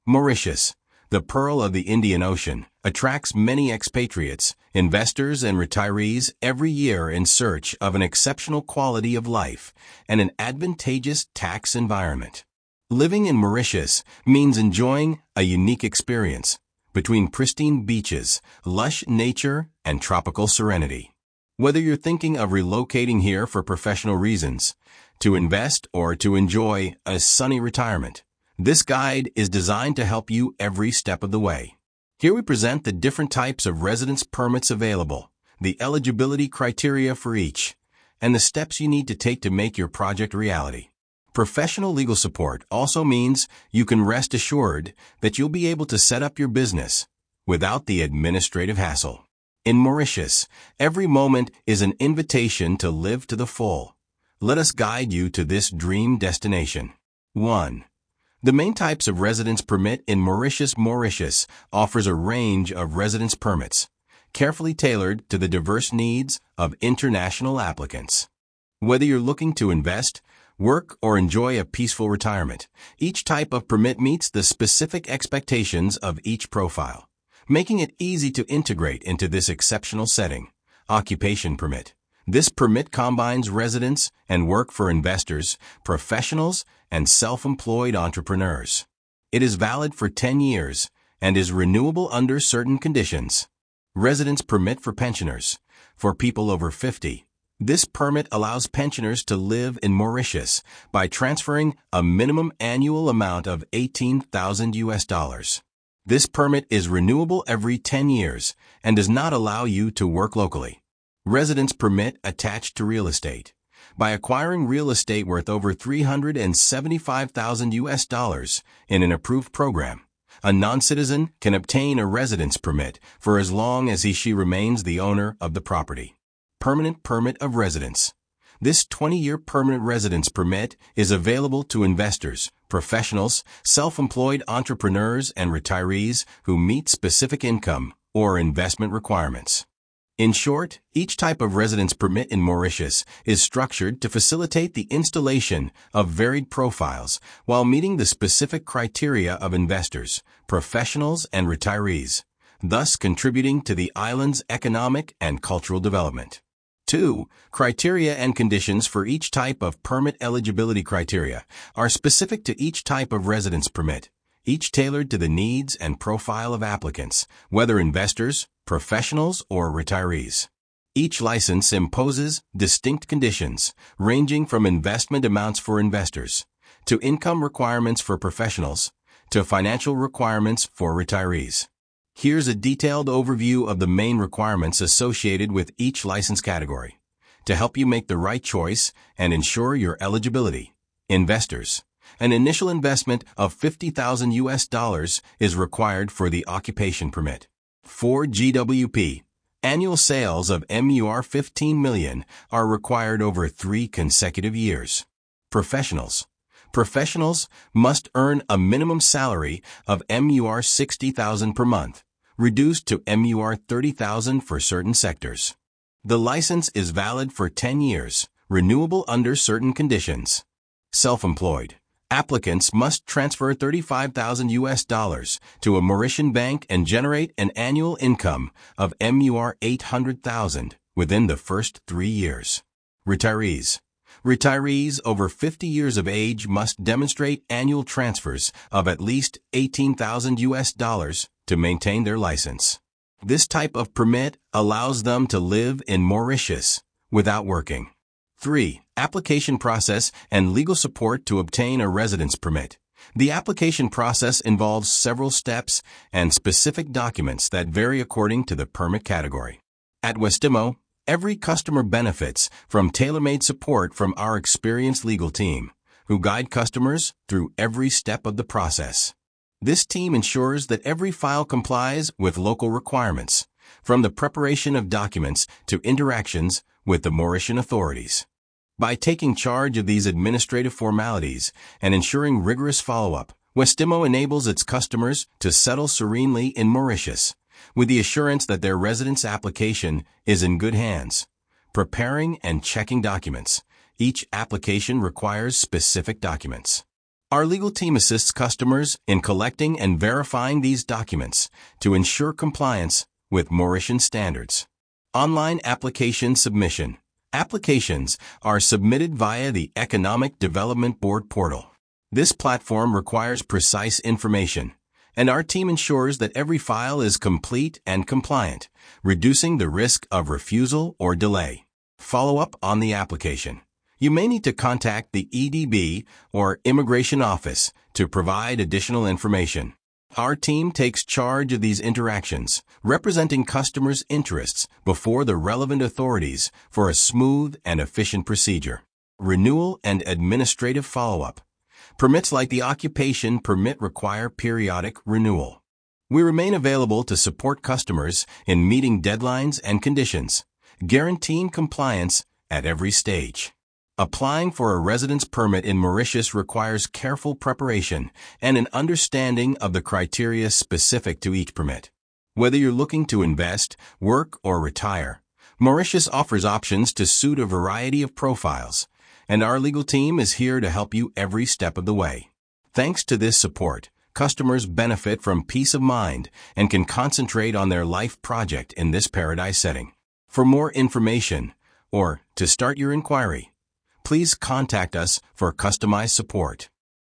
Mauritius, the pearl of the Indian Ocean, attracts many expatriates, investors, and retirees every year in search of an exceptional quality of life and an advantageous tax environment. Living in Mauritius means enjoying a unique experience between pristine beaches, lush nature, and tropical serenity. Whether you're thinking of relocating here for professional reasons, to invest, or to enjoy a sunny retirement, this guide is designed to help you every step of the way. Here we present the different types of residence permits available, the eligibility criteria for each, and the steps you need to take to make your project a reality. Professional legal support also means you can rest assured that you'll be able to set up your business without the administrative hassle. In Mauritius, every moment is an invitation to live to the full. Let us guide you to this dream destination. 1. The main types of residence permit in Mauritius. Mauritius offers a range of residence permits, carefully tailored to the diverse needs of international applicants. Whether you're looking to invest, work, or enjoy a peaceful retirement, each type of permit meets the specific expectations of each profile, making it easy to integrate into this exceptional setting. Occupation permit. This permit combines residence and work for investors, professionals, and self-employed entrepreneurs. It is valid for 10 years and is renewable under certain conditions. Residence permit for pensioners. For people over 50, this permit allows pensioners to live in Mauritius by transferring a minimum annual amount of $18,000. This permit is renewable every 10 years and does not allow you to work locally. Residence permit attached to real estate. By acquiring real estate worth over $375,000 in an approved program, a non-citizen can obtain a residence permit for as long as he/she remains the owner of the property. Permanent permit of residence. This 20-year permanent residence permit is available to investors, professionals, self-employed entrepreneurs, and retirees who meet specific income or investment requirements. In short, each type of residence permit in Mauritius is structured to facilitate the installation of varied profiles while meeting the specific criteria of investors, professionals, and retirees, thus contributing to the island's economic and cultural development. 2. Criteria and conditions for each type of permit. Eligibility criteria are specific to each type of residence permit, each tailored to the needs and profile of applicants, whether investors, professionals, or retirees. Each license imposes distinct conditions, ranging from investment amounts for investors, to income requirements for professionals, to financial requirements for retirees. Here's a detailed overview of the main requirements associated with each license category to help you make the right choice and ensure your eligibility. Investors. An initial investment of $50,000 is required for the occupation permit. 4 GWP. Annual sales of MUR 15 million are required over 3 consecutive years. Professionals. Professionals must earn a minimum salary of MUR 60,000 per month, reduced to MUR 30,000 for certain sectors. The license is valid for 10 years, renewable under certain conditions. Self-employed. Applicants must transfer $35,000 to a Mauritian bank and generate an annual income of MUR 800,000 within the first 3 years. Retirees. Retirees over 50 years of age must demonstrate annual transfers of at least $18,000 to maintain their license. This type of permit allows them to live in Mauritius without working. 3. Application process and legal support to obtain a residence permit. The application process involves several steps and specific documents that vary according to the permit category. At Westimo, every customer benefits from tailor-made support from our experienced legal team, who guide customers through every step of the process. This team ensures that every file complies with local requirements, from the preparation of documents to interactions with the Mauritian authorities. By taking charge of these administrative formalities and ensuring rigorous follow-up, Westimo enables its customers to settle serenely in Mauritius, with the assurance that their residence application is in good hands. Preparing and checking documents. Each application requires specific documents. Our legal team assists customers in collecting and verifying these documents to ensure compliance with Mauritian standards. Online application submission. Applications are submitted via the Economic Development Board portal. This platform requires precise information, and our team ensures that every file is complete and compliant, reducing the risk of refusal or delay. Follow up on the application. You may need to contact the EDB or Immigration Office to provide additional information. Our team takes charge of these interactions, representing customers' interests before the relevant authorities for a smooth and efficient procedure. Renewal and administrative follow-up. Permits like the occupation permit require periodic renewal. We remain available to support customers in meeting deadlines and conditions, guaranteeing compliance at every stage. Applying for a residence permit in Mauritius requires careful preparation and an understanding of the criteria specific to each permit. Whether you're looking to invest, work, or retire, Mauritius offers options to suit a variety of profiles, and our legal team is here to help you every step of the way. Thanks to this support, customers benefit from peace of mind and can concentrate on their life project in this paradise setting. For more information, or to start your inquiry, please contact us for customized support.